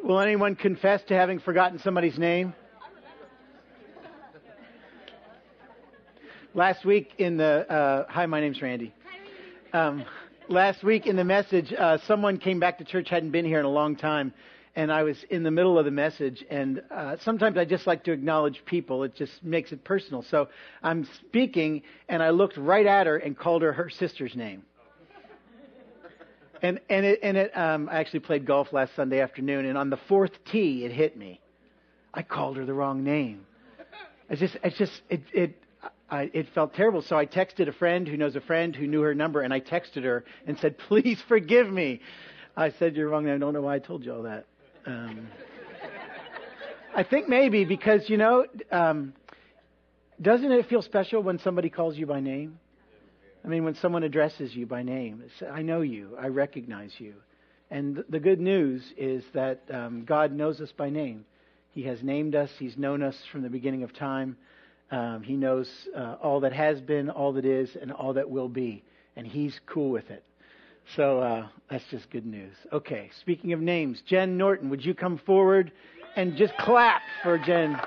Will anyone confess to having forgotten somebody's name? Last week in the... hi, my name's Randy. Last week in the message, someone came back to church, hadn't been here in a long time, and I was in the middle of the message, and sometimes I just like to acknowledge people. It just makes it personal. So I'm speaking, and I looked right at her and called her sister's name. I actually played golf last Sunday afternoon, and on the fourth tee, it hit me. I called her the wrong name. It felt terrible. So I texted a friend who knows a friend who knew her number, and I texted her and said, "Please forgive me. I said your wrong name. I don't know why I told you all that." I think maybe because, doesn't it feel special when somebody calls you by name? I mean, when someone addresses you by name, I know you, I recognize you. And the good news is that God knows us by name. He has named us. He's known us from the beginning of time. He knows all that has been, all that is, and all that will be. And He's cool with it. So that's just good news. Okay, speaking of names, Jen Norton, would you come forward and just clap for Jen?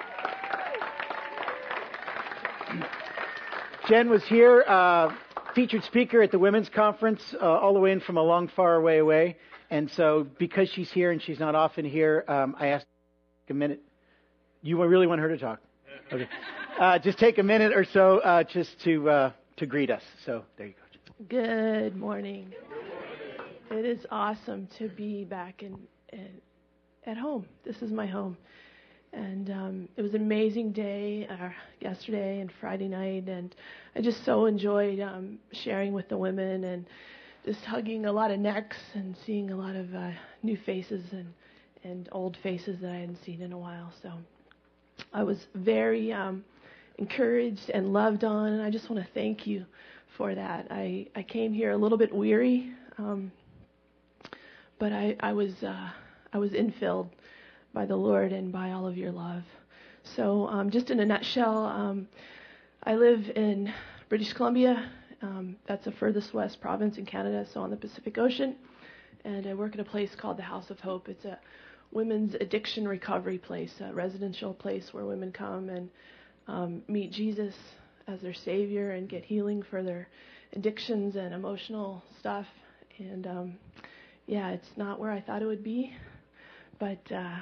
Jen was here, featured speaker at the women's conference, all the way in from a long, far away. And so because she's here and she's not often here, I asked a minute. You really want her to talk? Okay. Just take a minute or so just to greet us. So there you go. Good morning. It is awesome to be back at home. This is my home. And it was an amazing day yesterday and Friday night. And I just so enjoyed sharing with the women and just hugging a lot of necks and seeing a lot of new faces and old faces that I hadn't seen in a while. So I was very encouraged and loved on, and I just want to thank you for that. I came here a little bit weary, but I was infilled by the Lord and by all of your love. So just in a nutshell, I live in British Columbia. That's the furthest west province in Canada, so on the Pacific Ocean. And I work at a place called the House of Hope. It's a women's addiction recovery place, a residential place where women come and meet Jesus as their Savior and get healing for their addictions and emotional stuff. And it's not where I thought it would be, but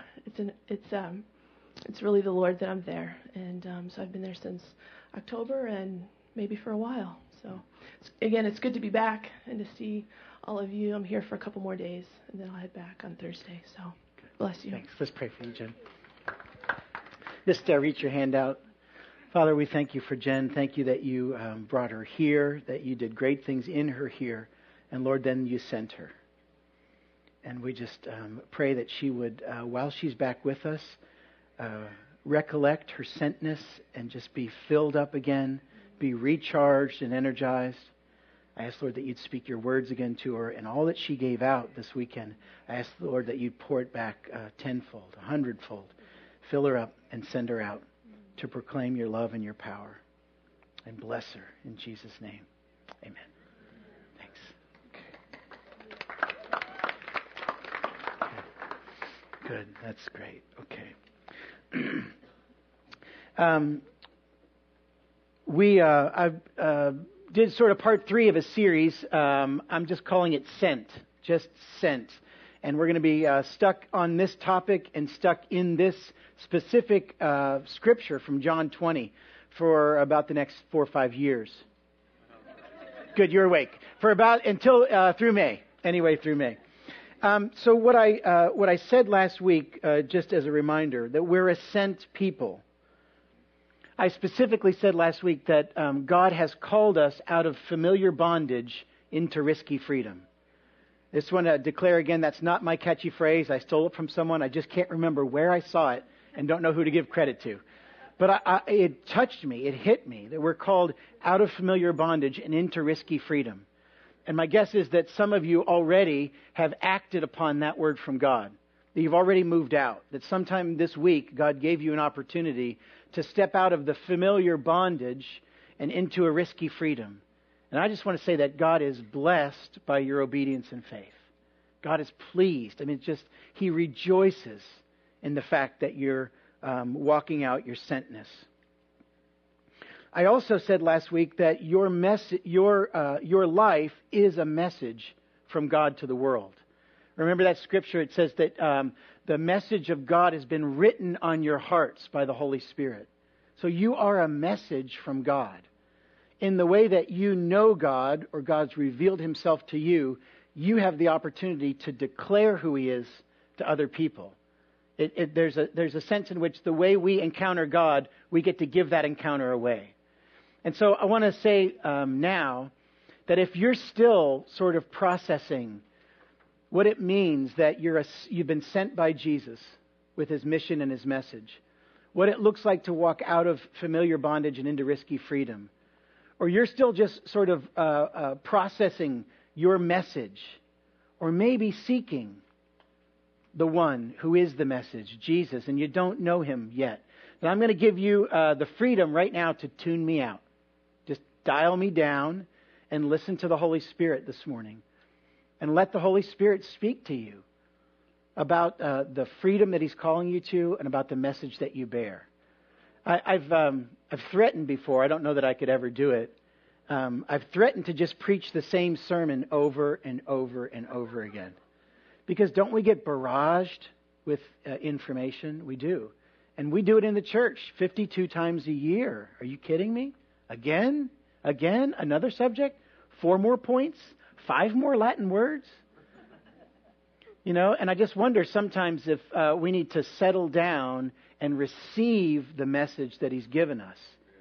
it's really the Lord that I'm there. And so I've been there since October and maybe for a while. So it's good to be back and to see all of you. I'm here for a couple more days, and then I'll head back on Thursday. So bless you. Thanks. Let's pray for you, Jen. Just reach your hand out. Father, we thank you for Jen. Thank you that you brought her here, that you did great things in her here. And Lord, then you sent her. And we just pray that she would, while she's back with us, recollect her sentness and just be filled up again, be recharged and energized. I ask, Lord, that you'd speak your words again to her, and all that she gave out this weekend, I ask, Lord, that you'd pour it back tenfold, 100-fold. Fill her up and send her out to proclaim your love and your power. And bless her in Jesus' name. Amen. Thanks. Okay. Good. That's great. Okay. I did sort of part 3 of a series. I'm just calling it Sent. Just Sent. And we're going to be stuck on this topic and stuck in this specific scripture from John 20 for about the next 4 or 5 years. Good, you're awake. For about until through May. Anyway, through May. So what I said last week, just as a reminder, that we're a sent people. I specifically said last week that God has called us out of familiar bondage into risky freedom. I just want to declare again, that's not my catchy phrase. I stole it from someone. I just can't remember where I saw it and don't know who to give credit to. But it touched me. It hit me that we're called out of familiar bondage and into risky freedom. And my guess is that some of you already have acted upon that word from God. That you've already moved out. That sometime this week, God gave you an opportunity to step out of the familiar bondage and into a risky freedom. And I just want to say that God is blessed by your obedience and faith. God is pleased. I mean, He rejoices in the fact that you're walking out your sentness. I also said last week that your life is a message from God to the world. Remember that scripture? It says that the message of God has been written on your hearts by the Holy Spirit. So you are a message from God. In the way that you know God, or God's revealed Himself to you, you have the opportunity to declare who He is to other people. There's a sense in which the way we encounter God, we get to give that encounter away. And so I want to say now that if you're still sort of processing what it means that you've been sent by Jesus with His mission and His message, what it looks like to walk out of familiar bondage and into risky freedom, or you're still just sort of processing your message, or maybe seeking the one who is the message, Jesus, and you don't know Him yet, then I'm going to give you the freedom right now to tune me out. Just dial me down and listen to the Holy Spirit this morning. And let the Holy Spirit speak to you about the freedom that He's calling you to and about the message that you bear. I've threatened before. I don't know that I could ever do it. I've threatened to just preach the same sermon over and over and over again. Because don't we get barraged with information? We do. And we do it in the church 52 times a year. Are you kidding me? Again? Another subject? 4 more points? 5 more Latin words? And I just wonder sometimes if we need to settle down and receive the message that He's given us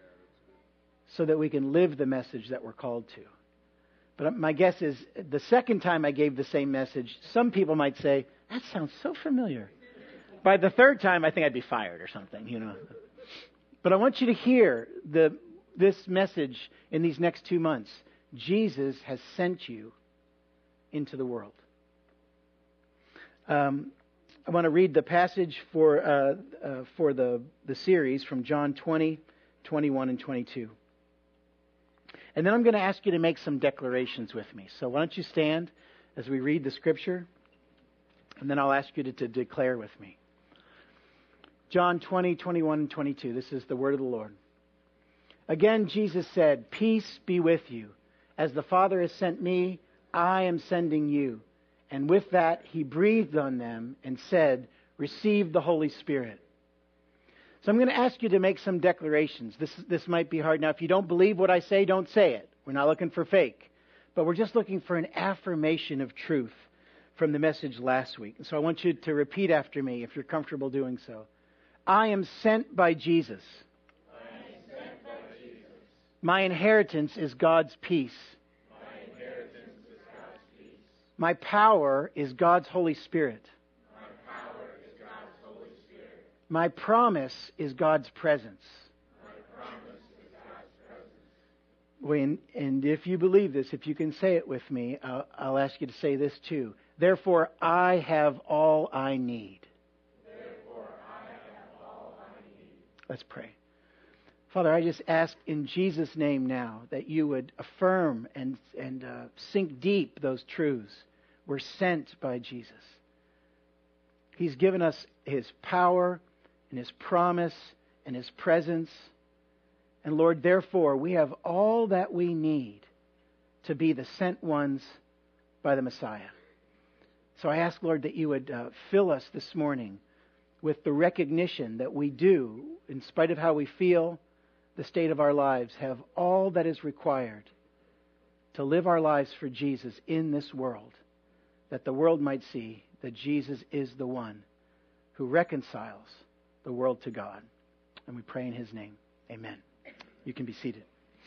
so that we can live the message that we're called to. But my guess is the second time I gave the same message, some people might say, that sounds so familiar. By the third time, I think I'd be fired or something, But I want you to hear this message in these next 2 months. Jesus has sent you into the world. I want to read the passage for the series from John 20, 21, and 22. And then I'm going to ask you to make some declarations with me. So why don't you stand as we read the scripture, and then I'll ask you to declare with me. John 20, 21, and 22. This is the word of the Lord. Again, Jesus said, "Peace be with you. As the Father has sent me, I am sending you." And with that, He breathed on them and said, "Receive the Holy Spirit." So I'm going to ask you to make some declarations. This might be hard. Now, if you don't believe what I say, don't say it. We're not looking for fake. But we're just looking for an affirmation of truth from the message last week. And so I want you to repeat after me if you're comfortable doing so. I am sent by Jesus. My inheritance is God's peace. My power is God's Holy Spirit. My promise is God's presence. And if you believe this, if you can say it with me, I'll ask you to say this too. Therefore, I have all I need. Let's pray. Father, I just ask in Jesus' name now that you would affirm and sink deep those truths. We're sent by Jesus. He's given us His power and His promise and His presence. And Lord, therefore, we have all that we need to be the sent ones by the Messiah. So I ask, Lord, that you would fill us this morning with the recognition that we do, in spite of how we feel, the state of our lives, have all that is required to live our lives for Jesus in this world, that the world might see that Jesus is the one who reconciles the world to God. And we pray in His name. Amen. You can be seated.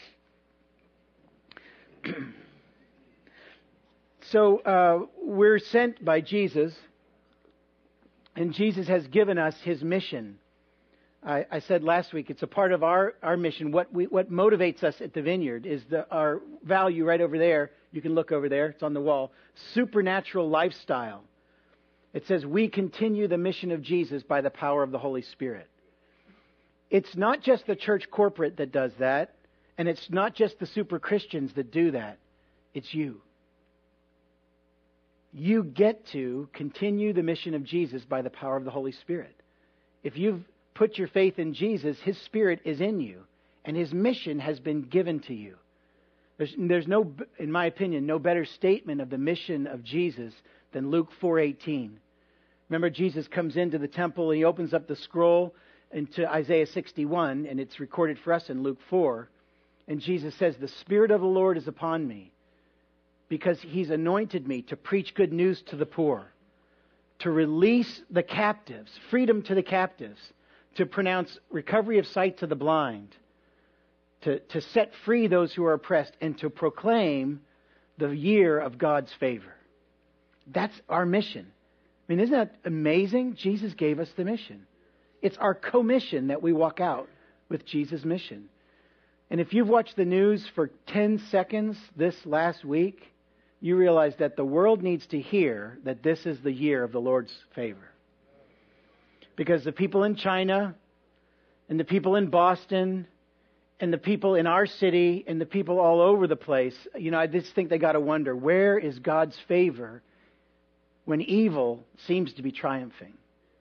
So we're sent by Jesus, and Jesus has given us His mission. I said last week, it's a part of our mission. What motivates us at the Vineyard is our value right over there. You can look over there. It's on the wall. Supernatural lifestyle. It says, we continue the mission of Jesus by the power of the Holy Spirit. It's not just the church corporate that does that, and it's not just the super Christians that do that. It's you. you get to continue the mission of Jesus by the power of the Holy Spirit. If you've put your faith in Jesus, His Spirit is in you, and His mission has been given to you. There's no, in my opinion, no better statement of the mission of Jesus than Luke 4:18. Remember, Jesus comes into the temple and He opens up the scroll into Isaiah 61, and it's recorded for us in Luke 4. And Jesus says, "The Spirit of the Lord is upon me, because He's anointed me to preach good news to the poor, to release the captives, freedom to the captives, to pronounce recovery of sight to the blind, to set free those who are oppressed, and to proclaim the year of God's favor." That's our mission. I mean, isn't that amazing? Jesus gave us the mission. It's our commission that we walk out with Jesus' mission. And if you've watched the news for 10 seconds this last week, you realize that the world needs to hear that this is the year of the Lord's favor. Because the people in China, and the people in Boston, and the people in our city, and the people all over the place, I just think they got to wonder, where is God's favor when evil seems to be triumphing?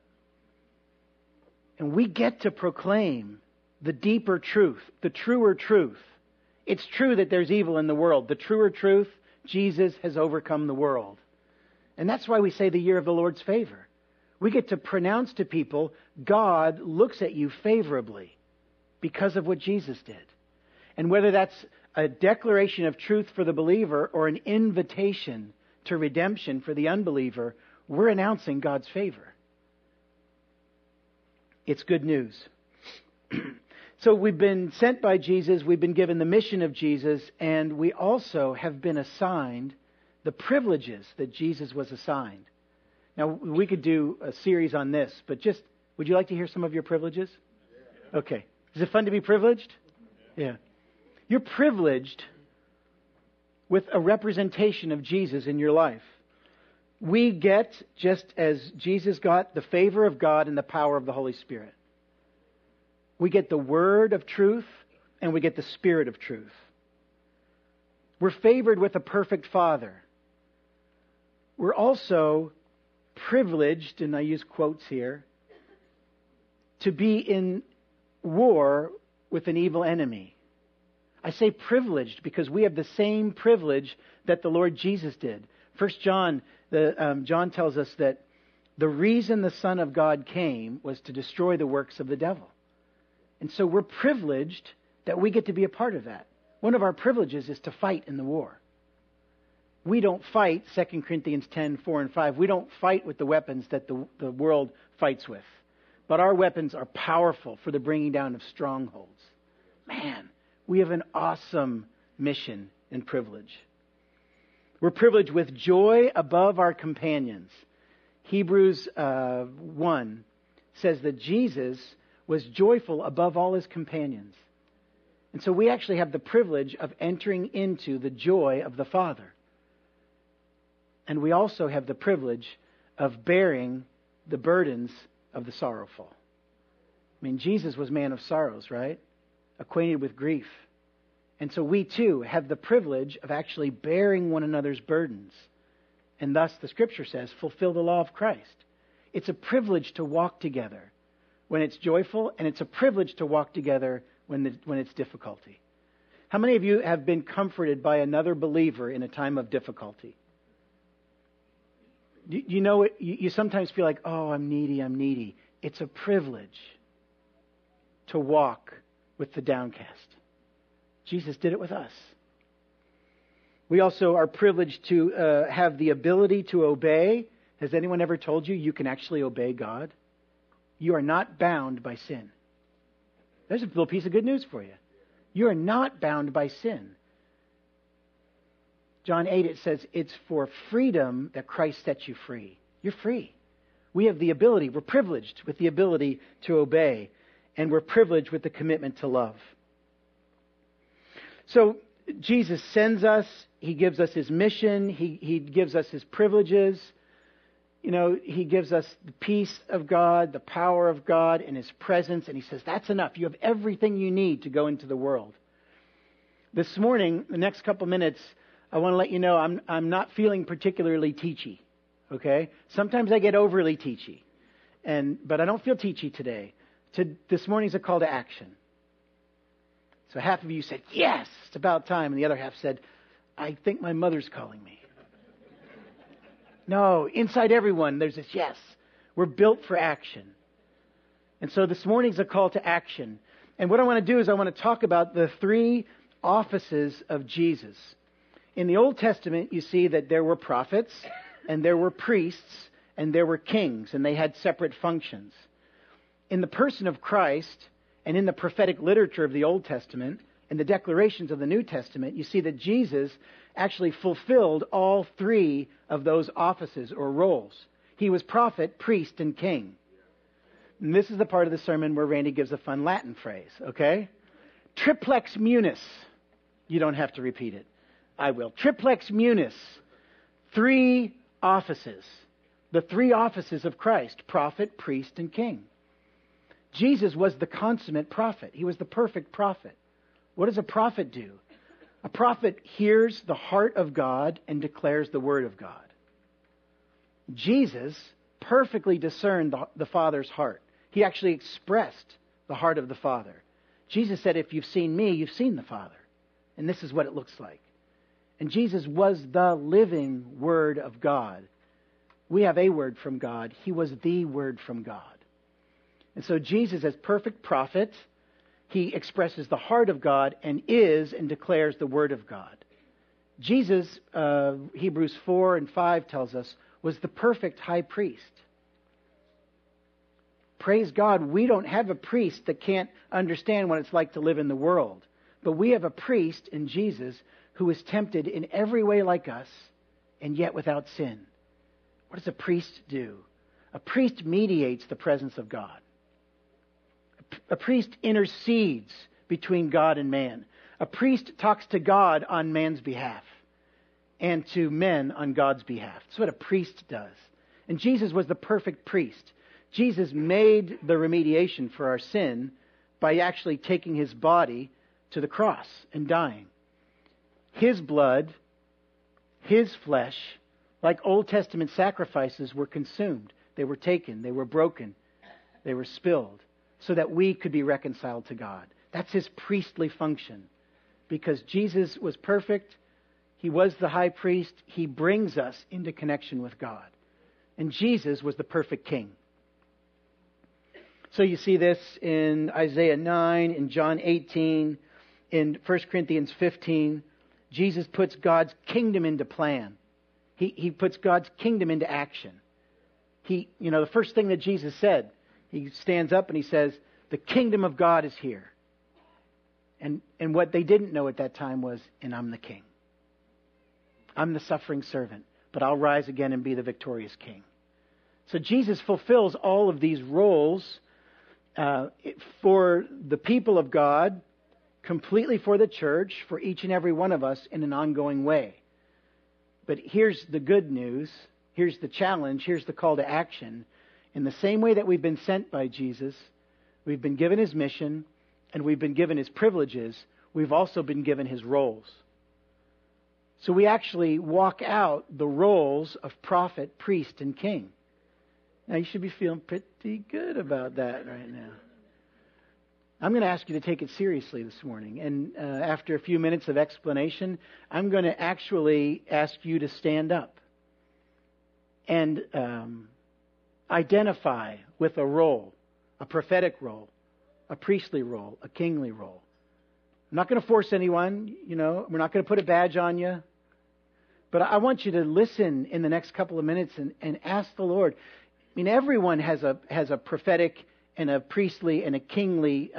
And we get to proclaim the deeper truth, the truer truth. It's true that there's evil in the world. The truer truth, Jesus has overcome the world. And that's why we say the year of the Lord's favor. We get to pronounce to people, God looks at you favorably because of what Jesus did. And whether that's a declaration of truth for the believer or an invitation to redemption for the unbeliever, we're announcing God's favor. It's good news. So we've been sent by Jesus, we've been given the mission of Jesus, and we also have been assigned the privileges that Jesus was assigned. Now, we could do a series on this, but would you like to hear some of your privileges? Okay. Is it fun to be privileged? Yeah. You're privileged with a representation of Jesus in your life. We get, just as Jesus got, the favor of God and the power of the Holy Spirit. We get the word of truth, and we get the Spirit of truth. We're favored with a perfect Father. We're also privileged, and I use quotes here, to be in war with an evil enemy. I say privileged because we have the same privilege that the Lord Jesus did. 1 John, John tells us that the reason the Son of God came was to destroy the works of the devil. And so we're privileged that we get to be a part of that. One of our privileges is to fight in the war. We don't fight, 2 Corinthians 10, 4 and 5. We don't fight with the weapons that the world fights with. But our weapons are powerful for the bringing down of strongholds. Man, we have an awesome mission and privilege. We're privileged with joy above our companions. Hebrews 1 says that Jesus was joyful above all His companions. And so we actually have the privilege of entering into the joy of the Father. And we also have the privilege of bearing the burdens of the sorrowful. I mean, Jesus was man of sorrows, right? Acquainted with grief. And so we too have the privilege of actually bearing one another's burdens. And thus, the Scripture says, fulfill the law of Christ. It's a privilege to walk together when it's joyful, and it's a privilege to walk together when it's difficulty. How many of you have been comforted by another believer in a time of difficulty? You know, you sometimes feel like, oh, I'm needy. It's a privilege to walk with the downcast. Jesus did it with us. We also are privileged to have the ability to obey. Has anyone ever told you you can actually obey God? You are not bound by sin. There's a little piece of good news for you. You are not bound by sin. John 8, it says, it's for freedom that Christ sets you free. You're free. We have the ability, we're privileged with the ability to obey, and we're privileged with the commitment to love. So Jesus sends us, He gives us His mission, He gives us His privileges. You know, He gives us the peace of God, the power of God, and His presence, and He says, that's enough. You have everything you need to go into the world. This morning, the next couple minutes, I want to let you know I'm not feeling particularly teachy. okay? Sometimes I get overly teachy, but I don't feel teachy today. This morning's a call to action. So half of you said, yes, it's about time. And the other half said, I think my mother's calling me. No, inside everyone, there's this yes. We're built for action. And so this morning's a call to action. And what I want to do is I want to talk about the three offices of Jesus. In the Old Testament, you see that there were prophets, and there were priests, and there were kings, and they had separate functions. In the person of Christ, and in the prophetic literature of the Old Testament, and the declarations of the New Testament, you see that Jesus actually fulfilled all three of those offices or roles. He was prophet, priest, and king. And this is the part of the sermon where Randy gives a fun Latin phrase, okay? Triplex munus. You don't have to repeat it. I will. Triplex munus. Three offices. The three offices of Christ: prophet, priest, and king. Jesus was the consummate prophet. He was the perfect prophet. What does a prophet do? A prophet hears the heart of God and declares the word of God. Jesus perfectly discerned the Father's heart. He actually expressed the heart of the Father. Jesus said, if you've seen me, you've seen the Father. And this is what it looks like. And Jesus was the living Word of God. We have a word from God. He was the Word from God. And so Jesus, as perfect prophet, he expresses the heart of God and is and declares the Word of God. Jesus, Hebrews 4 and 5 tells us, was the perfect high priest. Praise God, we don't have a priest that can't understand what it's like to live in the world. But we have a priest in Jesus who is tempted in every way like us and yet without sin. What does a priest do? A priest mediates the presence of God. A priest intercedes between God and man. A priest talks to God on man's behalf and to men on God's behalf. That's what a priest does. And Jesus was the perfect priest. Jesus made the remediation for our sin by actually taking his body to the cross and dying. His blood, his flesh, like Old Testament sacrifices, were consumed. They were taken, they were broken, they were spilled, so that we could be reconciled to God. That's his priestly function. Because Jesus was perfect, he was the high priest, he brings us into connection with God. And Jesus was the perfect king. So you see this in Isaiah 9, in John 18, in 1 Corinthians 15. Jesus puts God's kingdom into plan. He puts God's kingdom into action. The first thing that Jesus said, he stands up and he says, the kingdom of God is here. And what they didn't know at that time was, and I'm the king. I'm the suffering servant, but I'll rise again and be the victorious king. So Jesus fulfills all of these roles for the people of God, completely for the church, for each and every one of us in an ongoing way. But here's the good news. Here's the challenge. Here's the call to action. In the same way that we've been sent by Jesus, we've been given his mission, and we've been given his privileges, we've also been given his roles. So we actually walk out the roles of prophet, priest, and king. Now, you should be feeling pretty good about that right now. I'm going to ask you to take it seriously this morning. And after a few minutes of explanation, I'm going to actually ask you to stand up and identify with a role, a prophetic role, a priestly role, a kingly role. I'm not going to force anyone, we're not going to put a badge on you. But I want you to listen in the next couple of minutes and ask the Lord. I mean, everyone has a prophetic and a priestly and a kingly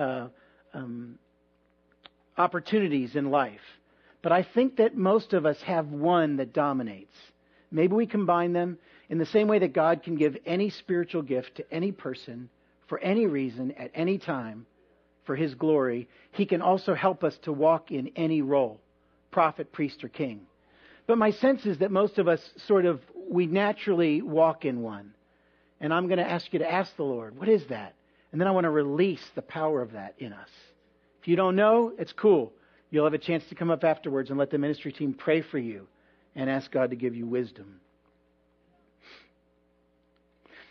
opportunities in life. But I think that most of us have one that dominates. Maybe we combine them in the same way that God can give any spiritual gift to any person for any reason at any time for his glory. He can also help us to walk in any role, prophet, priest, or king. But my sense is that most of us we naturally walk in one. And I'm going to ask you to ask the Lord, what is that? And then I want to release the power of that in us. If you don't know, it's cool. You'll have a chance to come up afterwards and let the ministry team pray for you and ask God to give you wisdom.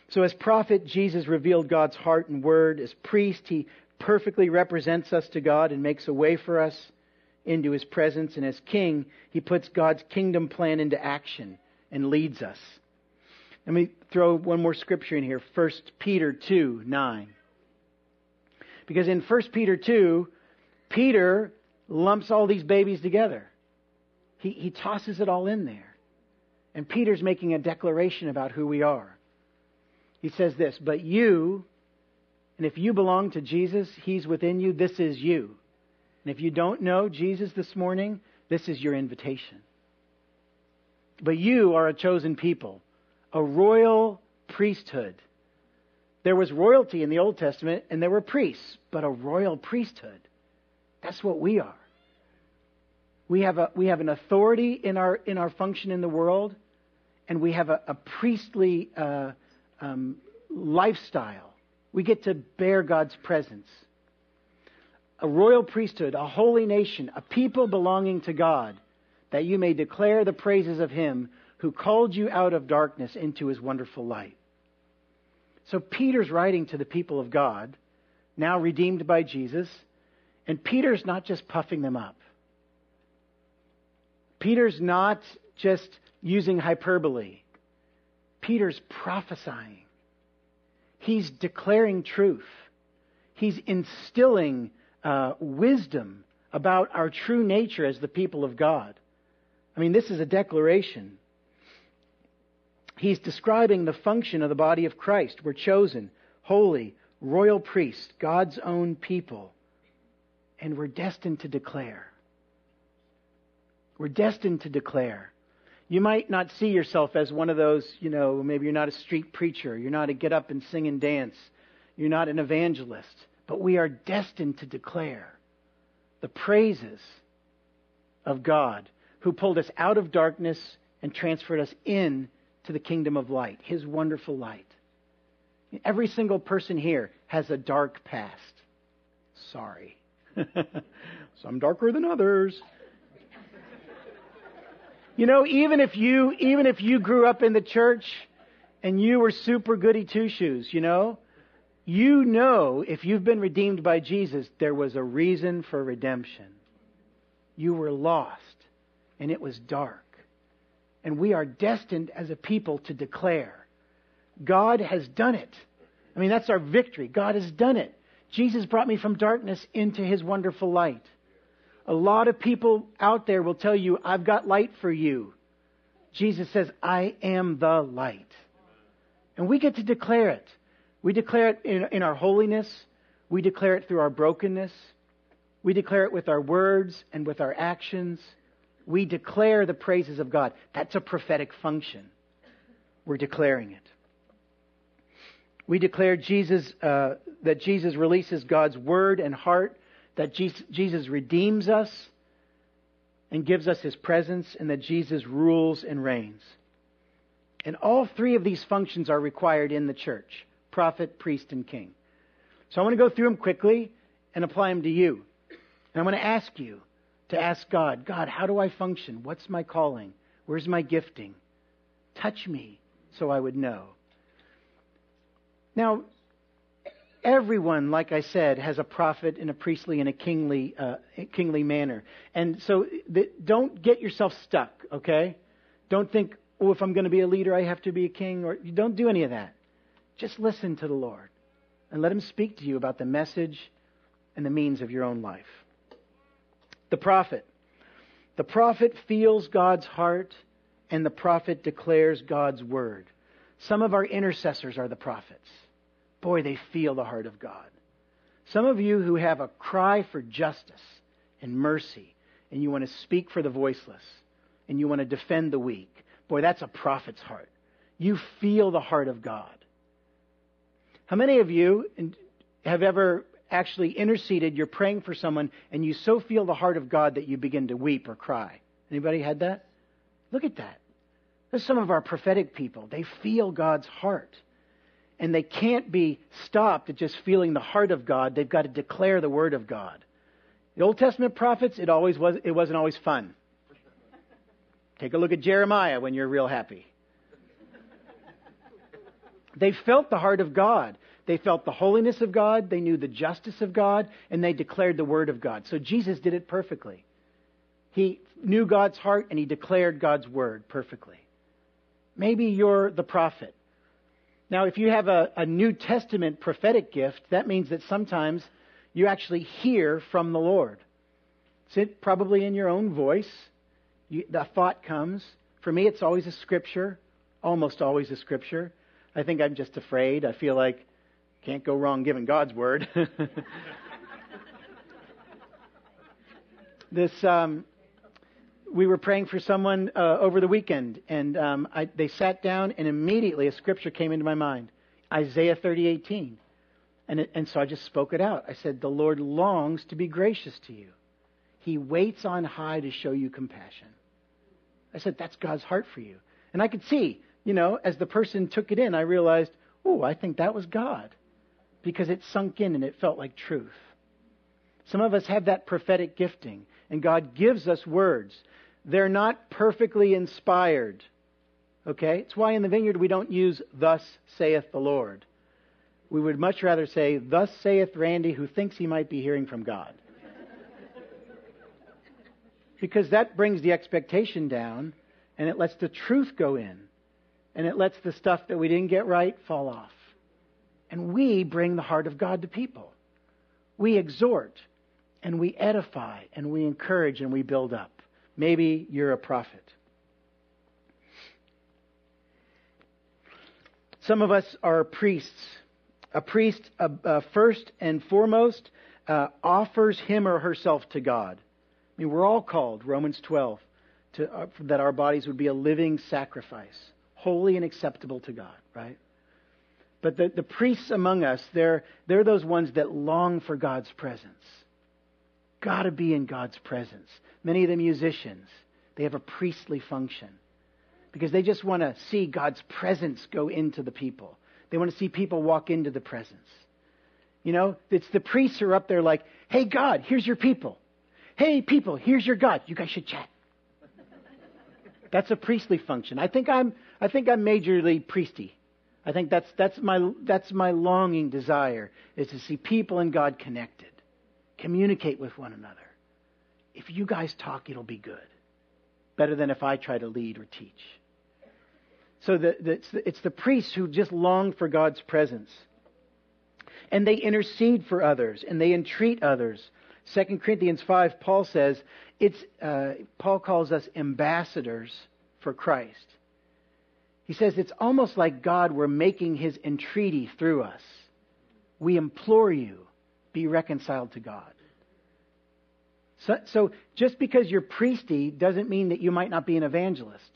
So as prophet, Jesus revealed God's heart and word. As priest, he perfectly represents us to God and makes a way for us into his presence. And as king, he puts God's kingdom plan into action and leads us. Let me throw one more scripture in here. 1 Peter 2:9. Because in 1 Peter 2, Peter lumps all these babies together. He tosses it all in there. And Peter's making a declaration about who we are. He says this, but you, and if you belong to Jesus, he's within you, this is you. And if you don't know Jesus this morning, this is your invitation. But you are a chosen people, a royal priesthood. There was royalty in the Old Testament, and there were priests, but a royal priesthood. That's what we are. We have an authority in our function in the world, and we have a priestly lifestyle. We get to bear God's presence. A royal priesthood, a holy nation, a people belonging to God, that you may declare the praises of him who called you out of darkness into his wonderful light. So Peter's writing to the people of God, now redeemed by Jesus, and Peter's not just puffing them up. Peter's not just using hyperbole. Peter's prophesying. He's declaring truth. He's instilling wisdom about our true nature as the people of God. I mean, this is a declaration. He's describing the function of the body of Christ. We're chosen, holy, royal priests, God's own people. And we're destined to declare. We're destined to declare. You might not see yourself as one of those, maybe you're not a street preacher. You're not a get up and sing and dance. You're not an evangelist. But we are destined to declare the praises of God who pulled us out of darkness and transferred us in to the kingdom of light, his wonderful light. Every single person here has a dark past. Sorry. Some darker than others. Even if you grew up in the church and you were super goody two-shoes, if you've been redeemed by Jesus, there was a reason for redemption. You were lost and it was dark. And we are destined as a people to declare, God has done it. I mean, that's our victory. God has done it. Jesus brought me from darkness into his wonderful light. A lot of people out there will tell you, I've got light for you. Jesus says, I am the light. And we get to declare it. We declare it in our holiness. We declare it through our brokenness. We declare it with our words and with our actions. We declare the praises of God. That's a prophetic function. We're declaring it. We declare that Jesus releases God's word and heart, that Jesus redeems us and gives us his presence, and that Jesus rules and reigns. And all three of these functions are required in the church: prophet, priest, and king. So I want to go through them quickly and apply them to you. And I'm going to ask you to ask God, how do I function? What's my calling? Where's my gifting? Touch me so I would know. Now, everyone, like I said, has a prophet and a priestly and a kingly manner. And so don't get yourself stuck, okay? Don't think, if I'm going to be a leader, I have to be a king. Or you don't do any of that. Just listen to the Lord and let him speak to you about the message and the means of your own life. The prophet. The prophet feels God's heart, and the prophet declares God's word. Some of our intercessors are the prophets. Boy, they feel the heart of God. Some of you who have a cry for justice and mercy, and you want to speak for the voiceless, and you want to defend the weak. Boy, that's a prophet's heart. You feel the heart of God. How many of you have ever actually interceded, you're praying for someone, and you so feel the heart of God that you begin to weep or cry? Anybody had that? Look at that. There's some of our prophetic people. They feel God's heart. And they can't be stopped at just feeling the heart of God. They've got to declare the word of God. The Old Testament prophets, it wasn't always fun. Take a look at Jeremiah when you're real happy. They felt the heart of God. They felt the holiness of God. They knew the justice of God. And they declared the word of God. So Jesus did it perfectly. He knew God's heart and he declared God's word perfectly. Maybe you're the prophet. Now, if you have a New Testament prophetic gift, that means that sometimes you actually hear from the Lord. It's probably in your own voice. The thought comes. For me, it's always a scripture. Almost always a scripture. I think I'm just afraid. I feel like can't go wrong giving God's word. We were praying for someone over the weekend, and they sat down, and immediately a scripture came into my mind, Isaiah 30:18, and so I just spoke it out. I said, "The Lord longs to be gracious to you. He waits on high to show you compassion." I said, "That's God's heart for you." And I could see, as the person took it in, I realized, oh, I think that was God, because it sunk in and it felt like truth. Some of us have that prophetic gifting, and God gives us words. They're not perfectly inspired. Okay? It's why in the Vineyard we don't use "Thus saith the Lord." We would much rather say, "Thus saith Randy, who thinks he might be hearing from God." Because that brings the expectation down, and it lets the truth go in. And it lets the stuff that we didn't get right fall off. And we bring the heart of God to people. We exhort, and we edify, and we encourage, and we build up. Maybe you're a prophet. Some of us are priests. A priest, first and foremost, offers him or herself to God. I mean, we're all called, Romans 12, that our bodies would be a living sacrifice, holy and acceptable to God, right? But the priests among us, they're those ones that long for God's presence. Got to be in God's presence. Many of the musicians, they have a priestly function because they just want to see God's presence go into the people. They want to see people walk into the presence. It's the priests who are up there like, "Hey, God, here's your people. Hey, people, here's your God. You guys should chat." That's a priestly function. I think I'm majorly priesty. I think that's my longing desire, is to see people and God connected, communicate with one another. If you guys talk, it'll be good. Better than if I try to lead or teach. So it's the priests who just long for God's presence. And they intercede for others, and they entreat others. 2 Corinthians 5, Paul says, Paul calls us ambassadors for Christ. He says it's almost like God were making his entreaty through us. We implore you, be reconciled to God. So just because you're priesty doesn't mean that you might not be an evangelist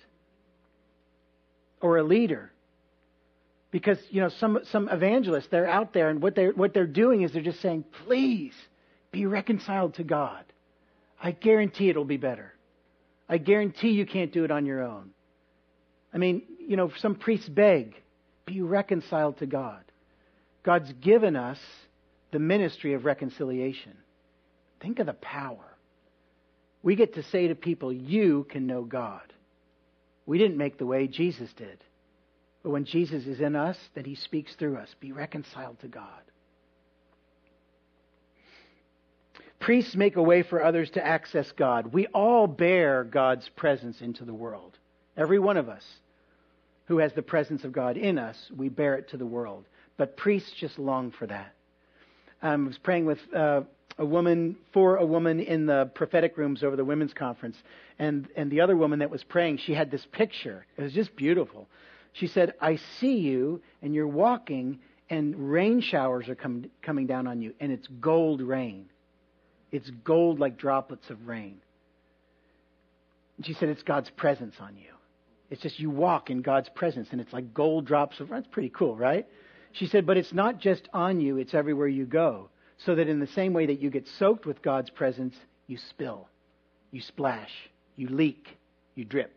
or a leader. Because, some evangelists, they're out there, and what they're doing is they're just saying, "Please, be reconciled to God. I guarantee it'll be better. I guarantee you can't do it on your own." I mean, some priests beg, "Be reconciled to God." God's given us the ministry of reconciliation. Think of the power. We get to say to people, "You can know God." We didn't make the way, Jesus did. But when Jesus is in us, then he speaks through us. Be reconciled to God. Priests make a way for others to access God. We all bear God's presence into the world. Every one of us who has the presence of God in us, we bear it to the world. But priests just long for that. I was praying with a woman in the prophetic rooms over the women's conference. And the other woman that was praying, she had this picture. It was just beautiful. She said, "I see you and you're walking and rain showers are coming down on you. And it's gold rain. It's gold like droplets of rain." And she said, "It's God's presence on you. It's just you walk in God's presence and it's like gold drops of rain." That's pretty cool, right? She said, "But it's not just on you, it's everywhere you go. So that in the same way that you get soaked with God's presence, you spill, you splash, you leak, you drip."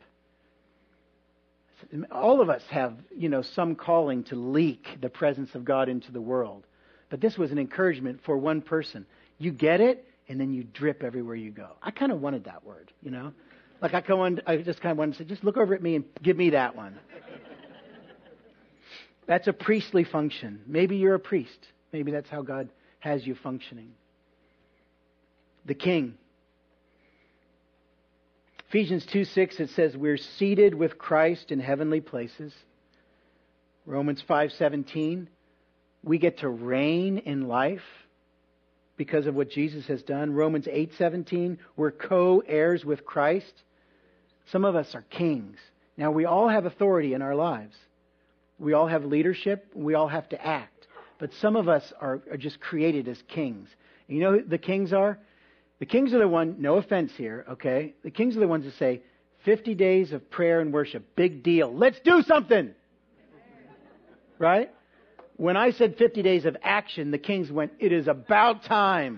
All of us have, some calling to leak the presence of God into the world. But this was an encouragement for one person. You get it, and then you drip everywhere you go. I kind of wanted that word, Like I just kind of wanted to say, just look over at me and give me that one. That's a priestly function. Maybe you're a priest. Maybe that's how God has you functioning. The king. Ephesians 2:6, it says we're seated with Christ in heavenly places. Romans 5:17, we get to reign in life because of what Jesus has done. Romans 8:17, we're co-heirs with Christ. Some of us are kings. Now, we all have authority in our lives. We all have leadership. We all have to act. But some of us are just created as kings. And you know who the kings are? The kings are the one, no offense here, okay? The kings are the ones that say, 50 days of prayer and worship, big deal. Let's do something! Right? When I said 50 days of action, the kings went, it is about time.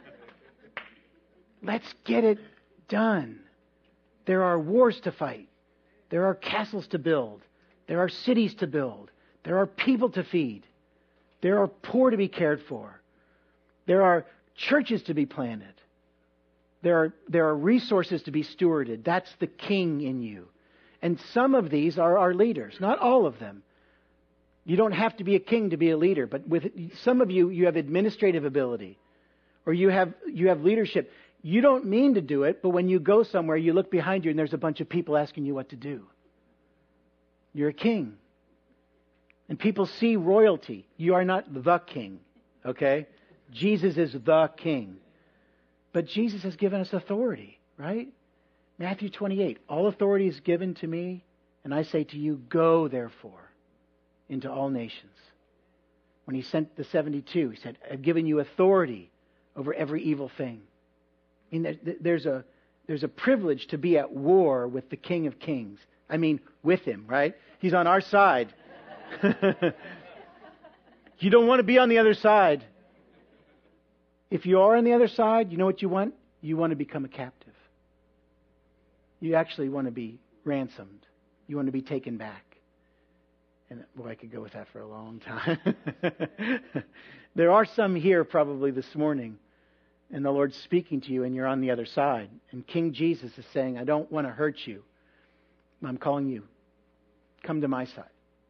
Let's get it done. There are wars to fight. There are castles to build. There are cities to build. There are people to feed. There are poor to be cared for. There are churches to be planted. There are resources to be stewarded. That's the king in you. And some of these are our leaders. Not all of them. You don't have to be a king to be a leader. But with some of you, you have administrative ability. Or you have leadership. You don't mean to do it, but when you go somewhere, you look behind you and there's a bunch of people asking you what to do. You're a king. And people see royalty. You are not the king. Okay? Jesus is the king. But Jesus has given us authority, right? Matthew 28. All authority is given to me, and I say to you, go therefore into all nations. When he sent the 72, he said, I've given you authority over every evil thing. I mean, there's a privilege to be at war with the King of Kings. I mean, with him, right? He's on our side. You don't want to be on the other side. If you are on the other side, you know what you want? You want to become a captive. You actually want to be ransomed. You want to be taken back. And boy, I could go with that for a long time. There are some here probably this morning, and the Lord's speaking to you, and you're on the other side. And King Jesus is saying, I don't want to hurt you. I'm calling you. Come to my side.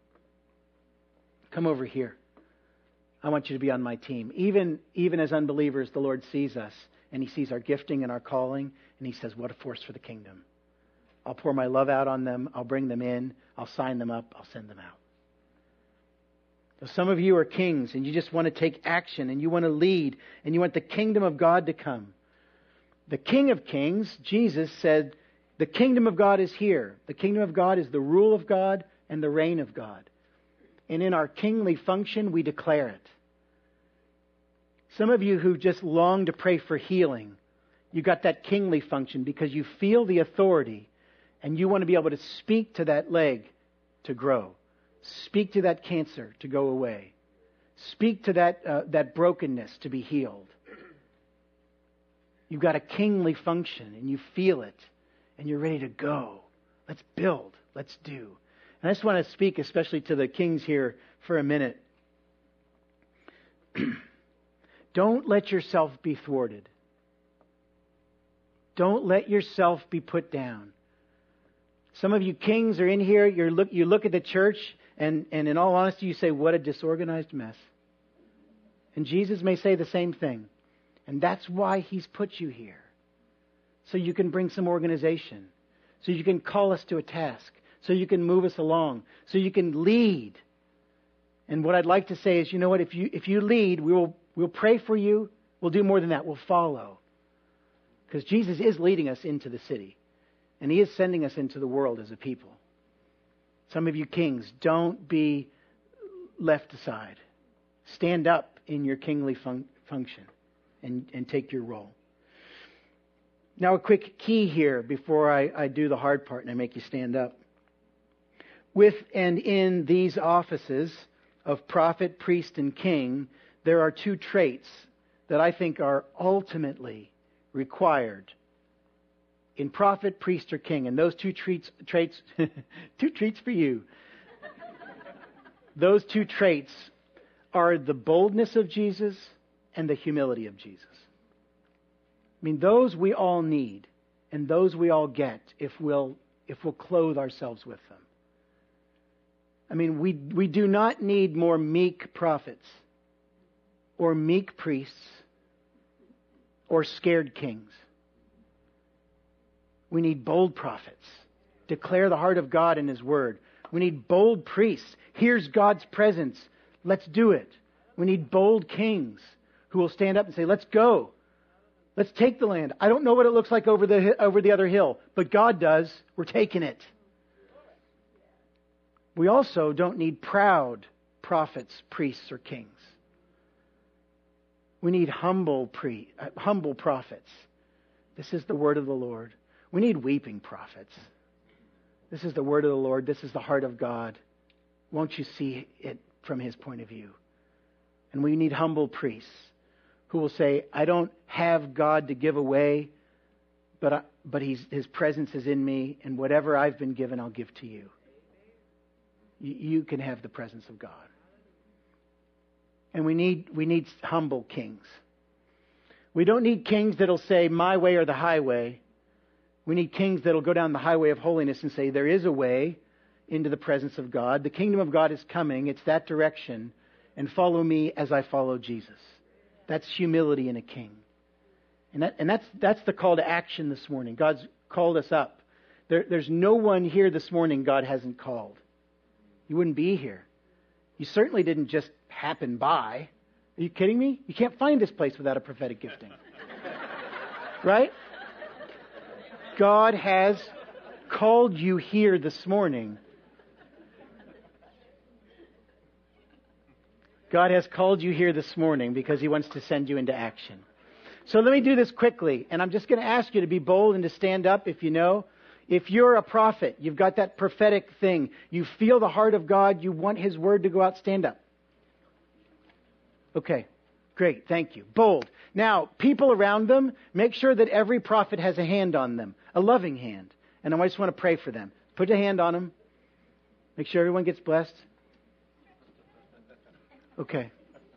Come over here. I want you to be on my team. Even as unbelievers, the Lord sees us, and He sees our gifting and our calling, and He says, what a force for the kingdom. I'll pour my love out on them. I'll bring them in. I'll sign them up. I'll send them out. So some of you are kings, and you just want to take action, and you want to lead, and you want the kingdom of God to come. The King of Kings, Jesus, said, the kingdom of God is here. The kingdom of God is the rule of God and the reign of God. And in our kingly function, we declare it. Some of you who just long to pray for healing, you got that kingly function because you feel the authority and you want to be able to speak to that leg to grow. Speak to that cancer to go away. Speak to that brokenness to be healed. You've got a kingly function and you feel it and you're ready to go. Let's build. Let's do. And I just want to speak especially to the kings here for a minute. Don't let yourself be thwarted. Don't let yourself be put down. Some of you kings are in here, you look at the church, and in all honesty, you say, what a disorganized mess. And Jesus may say the same thing. And that's why He's put you here. So you can bring some organization. So you can call us to a task. So you can move us along. So you can lead. And what I'd like to say is, you know what, if you lead, we'll pray for you. We'll do more than that. We'll follow. Because Jesus is leading us into the city. And He is sending us into the world as a people. Some of you kings, don't be left aside. Stand up in your kingly function and take your role. Now a quick key here before I do the hard part and I make you stand up. With and in these offices of prophet, priest, and king, there are two traits that I think are ultimately required in prophet, priest, or king. And those two traits, two treats for you. Those two traits are the boldness of Jesus and the humility of Jesus. I mean, those we all need, and those we all get if we'll clothe ourselves with them. I mean, we do not need more meek prophets or meek priests or scared kings. We need bold prophets. Declare the heart of God in His Word. We need bold priests. Here's God's presence. Let's do it. We need bold kings who will stand up and say, let's go. Let's take the land. I don't know what it looks like over the other hill, but God does. We're taking it. We also don't need proud prophets, priests, or kings. We need humble prophets. This is the word of the Lord. We need weeping prophets. This is the word of the Lord. This is the heart of God. Won't you see it from His point of view? And we need humble priests who will say, I don't have God to give away, but His presence is in me, and whatever I've been given, I'll give to you. You can have the presence of God. And we need humble kings. We don't need kings that'll say, my way or the highway. We need kings that'll go down the highway of holiness and say, there is a way into the presence of God. The kingdom of God is coming. It's that direction. And follow me as I follow Jesus. That's humility in a king. And that's the call to action this morning. God's called us up. There's no one here this morning God hasn't called. You wouldn't be here. You certainly didn't just happen by. Are you kidding me? You can't find this place without a prophetic gifting. Right? God has called you here this morning. God has called you here this morning because He wants to send you into action. So let me do this quickly. And I'm just going to ask you to be bold and to stand up if you know. If you're a prophet, you've got that prophetic thing. You feel the heart of God. You want His word to go out. Stand up. Okay. Great. Thank you. Bold. Now, people around them, make sure that every prophet has a hand on them. A loving hand. And I just want to pray for them. Put a hand on them. Make sure everyone gets blessed. Okay.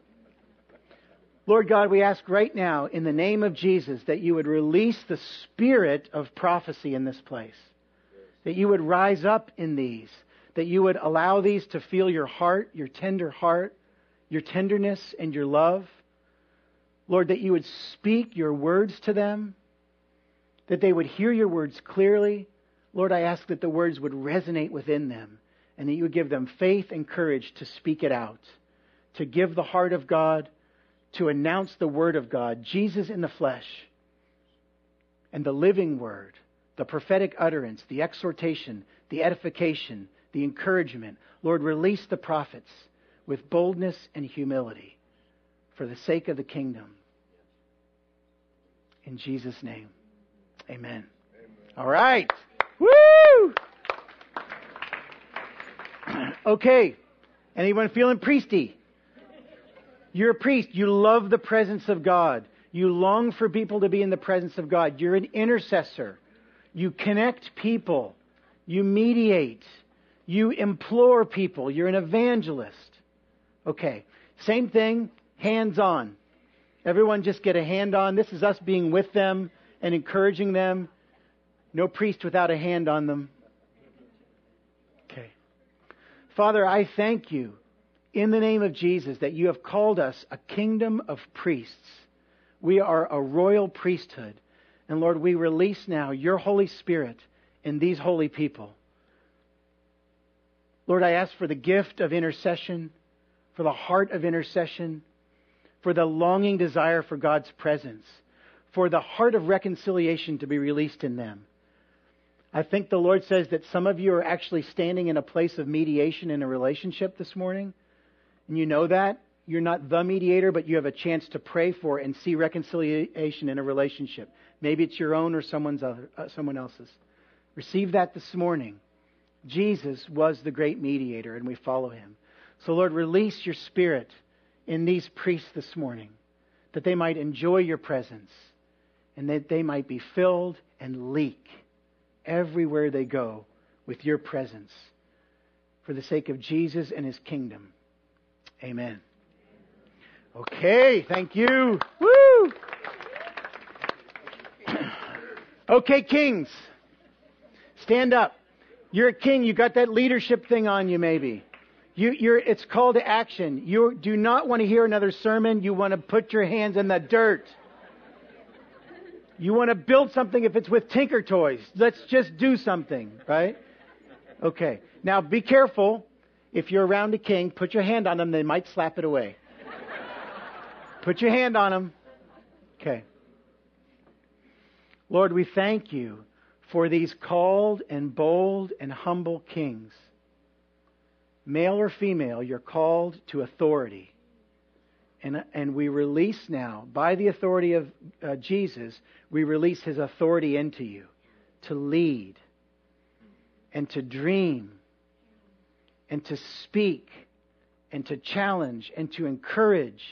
Lord God, we ask right now in the name of Jesus that you would release the spirit of prophecy in this place. That you would rise up in these. That you would allow these to feel your heart, your tenderness and your love. Lord, that you would speak your words to them. That they would hear your words clearly. Lord, I ask that the words would resonate within them. And that you would give them faith and courage to speak it out. To give the heart of God, to announce the Word of God, Jesus in the flesh, and the living Word, the prophetic utterance, the exhortation, the edification, the encouragement. Lord, release the prophets with boldness and humility for the sake of the kingdom. In Jesus' name, amen. All right. Woo! Okay. Anyone feeling priesty? You're a priest. You love the presence of God. You long for people to be in the presence of God. You're an intercessor. You connect people. You mediate. You implore people. You're an evangelist. Okay. Same thing. Hands on. Everyone just get a hand on. This is us being with them and encouraging them. No priest without a hand on them. Okay. Father, I thank you in the name of Jesus that you have called us a kingdom of priests. We are a royal priesthood. And Lord, we release now your Holy Spirit in these holy people. Lord, I ask for the gift of intercession, for the heart of intercession, for the longing desire for God's presence, for the heart of reconciliation to be released in them. I think the Lord says that some of you are actually standing in a place of mediation in a relationship this morning. And you know that. You're not the mediator, but you have a chance to pray for and see reconciliation in a relationship. Maybe it's your own or someone else's. Receive that this morning. Jesus was the great mediator, and we follow Him. So, Lord, release your Spirit in these priests this morning, that they might enjoy your presence, and that they might be filled and leak everywhere they go with your presence, for the sake of Jesus and His kingdom. Amen. Okay, thank you. Woo! Okay, kings. Stand up. You're a king. You got that leadership thing on you maybe. It's call to action. You do not want to hear another sermon. You want to put your hands in the dirt. You want to build something if it's with Tinker Toys. Let's just do something, right? Okay. Now be careful. If you're around a king, put your hand on them. They might slap it away. Put your hand on them. Okay. Lord, we thank you for these called and bold and humble kings. Male or female, you're called to authority. And we release now, by the authority of Jesus, we release His authority into you to lead and to dream and to speak and to challenge and to encourage.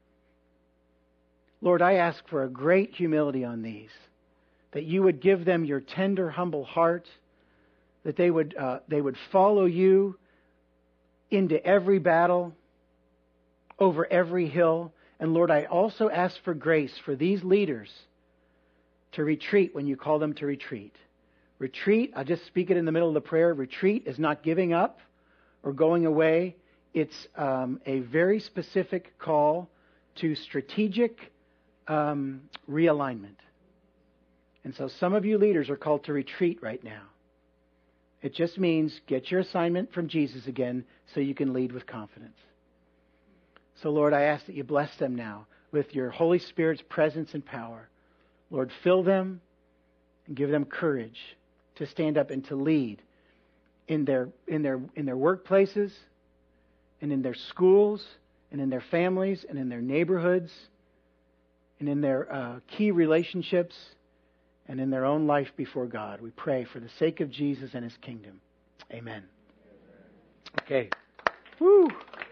Lord, I ask for a great humility on these, that you would give them your tender, humble heart, that they would follow you into every battle, over every hill. And Lord, I also ask for grace for these leaders to retreat when you call them to retreat. Retreat, I'll just speak it in the middle of the prayer. Retreat is not giving up or going away. It's a very specific call to strategic realignment. And so some of you leaders are called to retreat right now. It just means get your assignment from Jesus again so you can lead with confidence. So, Lord, I ask that you bless them now with your Holy Spirit's presence and power. Lord, fill them and give them courage to stand up and to lead in their workplaces and in their schools and in their families and in their neighborhoods and in their key relationships and in their own life before God. We pray for the sake of Jesus and His kingdom. Amen. Okay. Woo.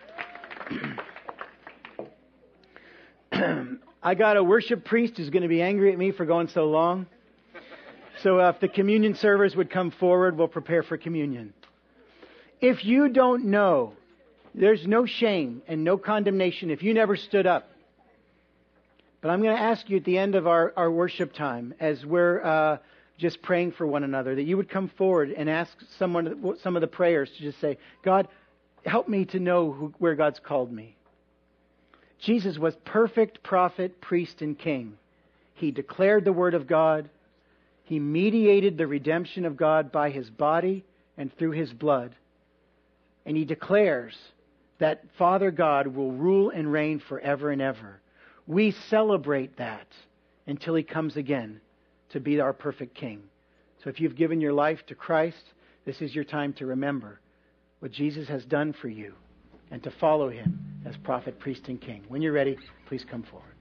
I got a worship priest who's going to be angry at me for going so long. So if the communion servers would come forward, we'll prepare for communion. If you don't know, there's no shame and no condemnation if you never stood up. But I'm going to ask you at the end of our worship time, as we're just praying for one another, that you would come forward and ask some of the prayers to just say, God, help me to know where God's called me. Jesus was perfect prophet, priest, and king. He declared the Word of God. He mediated the redemption of God by His body and through His blood. And He declares that Father God will rule and reign forever and ever. We celebrate that until He comes again to be our perfect King. So if you've given your life to Christ, this is your time to remember what Jesus has done for you and to follow Him as prophet, priest, and king. When you're ready, please come forward.